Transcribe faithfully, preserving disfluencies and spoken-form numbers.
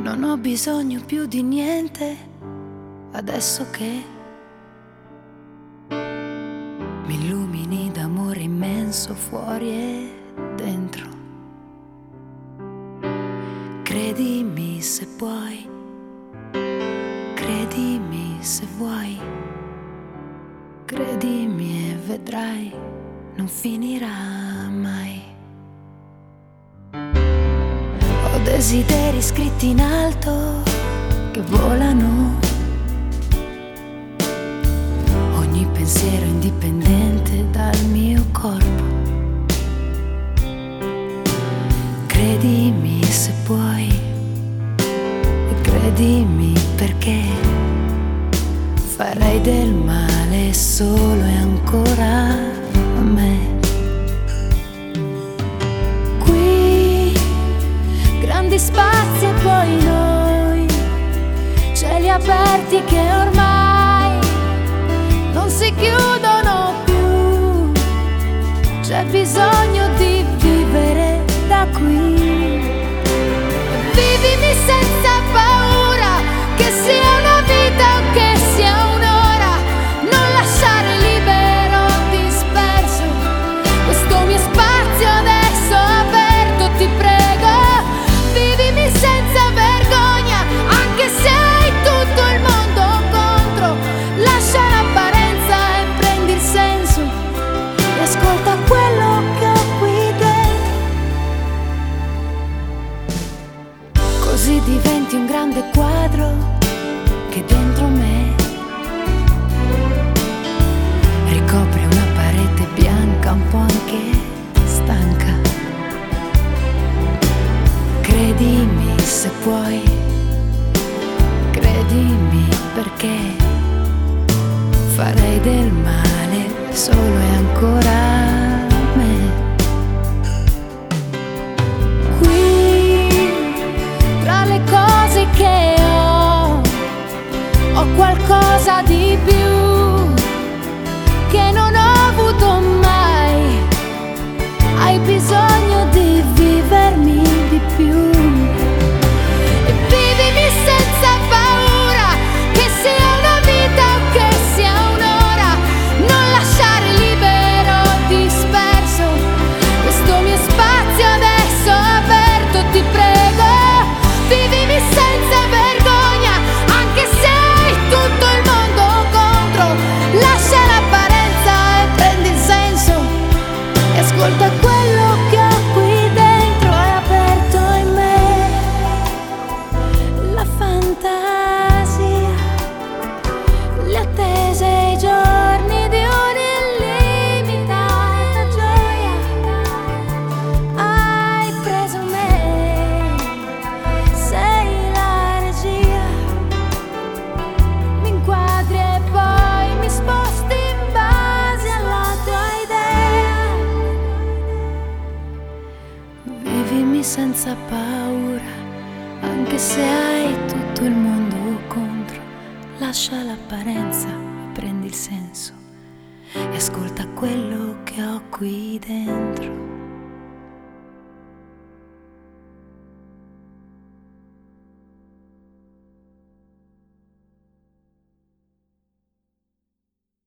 Non ho bisogno più di niente adesso che mi illumini d'amore immenso fuori e dentro. Credimi se puoi, credimi se vuoi, credimi e vedrai, non finirà mai. Ho desideri scritti in alto che volano, ogni pensiero indipendente dal mio corpo. Credimi se puoi e credimi perché farei del male solo e ancora a me. Qui grandi spazi e poi noi, cieli aperti che ormai non si chiudono più. C'è bisogno di vivere da qui. Vivimi senza paura, che sia una vita o che sia un'ora. Non lasciare libero, disperso questo mio spazio adesso aperto, ti prego. Vivimi senza vergogna, anche se hai tutto il mondo contro. Lascia l'apparenza e prendi il senso e ascolta quello che ho qui dentro. Così diventi un grande quadro che dentro me ricopre una parete bianca, un po' anche stanca. Credimi se puoi, credimi perché farei del male solo e ancora a me. Qui tra le cose che ho, ho qualcosa di più che non ho avuto mai. Hai bisogno di vivermi di più. E vivimi senza paura, che sia una vita o che sia un'ora. Non lasciare libero, disperso questo mio spazio adesso aperto, ti prego. Vivimi senza vergogna, anche se hai tutto il mondo contro. Lascia l'apparenza e prendi il senso e ascolta quello che ho qui dentro. È aperto in me la fantasia, le attese, i giorni di un'illimitata gioia. Hai preso me, sei la regia, mi inquadri e poi mi sposti in base alla tua idea. Vivimi senza paura, anche se hai tutto il mondo contro. Lascia l'apparenza e prendi il senso e ascolta quello che ho qui dentro.